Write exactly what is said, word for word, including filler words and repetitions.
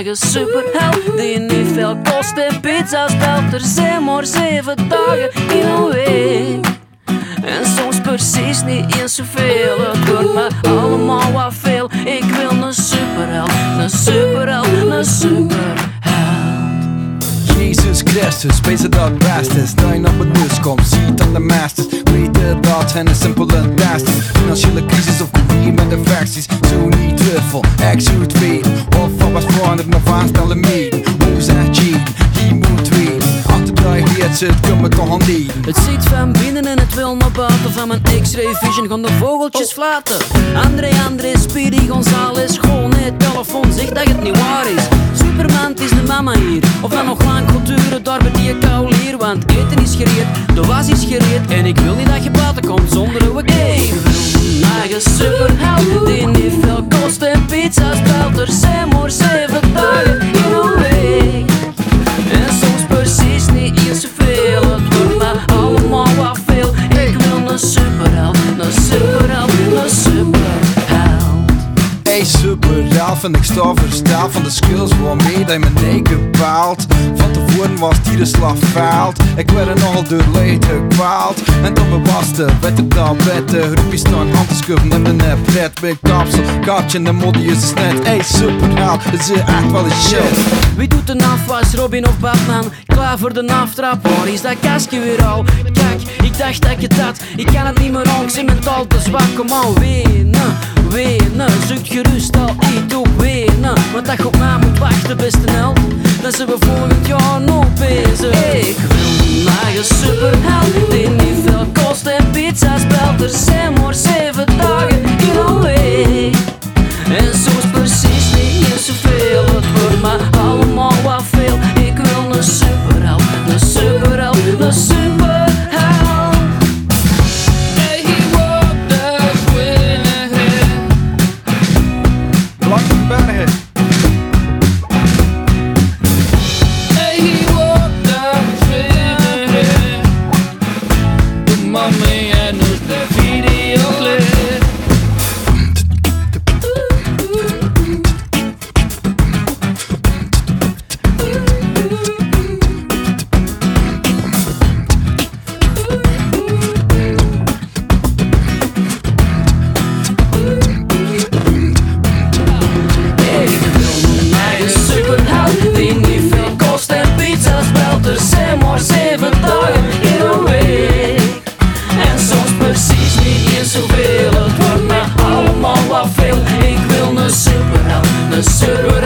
eigen superheld die niet veel kost en pizza's stelt. Er zijn maar zeven dagen in een week en soms precies niet eens zoveel. Het wordt me allemaal wat veel. Ik wil een superheld, een superheld, een superheld. Jezus Christus, wees het dat beste. Stel je op het bus komt, zie het aan de masters. Weet het dat hen is simpel en dastig. Financiële crisis of career met infecties. Zo niet twijfel, ik zou het weten. Of wat was veranderd nog aanstellen meten. Hoe zegt Gene, je moet weten. Achter de heet zit, kom het toch aan die. Het zit van binnen en het wil naar buiten. Van mijn X-ray vision gaan de vogeltjes flaten. André, André, Speedy, Gonzales. Gewoon het telefoon zegt dat het niet waar is. Superman, het is de mama hier. Of dan nog lang culturen, daar bij die kou hier. Want eten is gereed, de was is gereed. En ik wil niet dat je buiten komt zonder hoe ik eet. Ik wil een eigen superheld die niet veel kost en pizza's belt. Er zijn maar zeven dagen in een week en soms precies niet eens zoveel. Het wordt me allemaal wat veel. Ik wil een superheld, een superheld, een superheld. Hey superheld, vind ik sta versteld van de skills waarmee dat je me nee bepaalt. Van tevoren was die de slag faalt. Ik werd er nogal door leed gekwaald. En toen bewaste, werd het dan beter. Roepjes staan, handen schuiven en de net pret. Big kapsel, kapje en de moddy is het net. Hey superheld, het is echt wel een shit. Wie doet de afwas, Robin of Batman? Klaar voor de aftrap, waar is dat kastje weer al? Kijk, ik dacht dat ik het had, ik kan het niet meer aan. Ik ben mentaal te zwak, kom aan, wenen, wenen. Zoekt gerust al iets op wenen. Want dat je op mij moet wachten, beste held. Dan zijn we volgend jaar nog bezig. Ik wil een eigen superheld die niet veel kost en pizza's belt. Er zijn maar zeven dagen in een week en soms precies niet eens zoveel. Het wordt me allemaal wat veel. Ik wil een superheld, een superheld, een superheld. Hey, he walked up with a head. Blankenbergen. Hey, he walked up with a head. De mommy en ons de videoclip. Die niet veel kost en pizza's belt. Er zijn maar zeven dagen in een week en soms precies niet eens zoveel. Het wordt me allemaal wat veel. Ik wil een superheld, een superheld.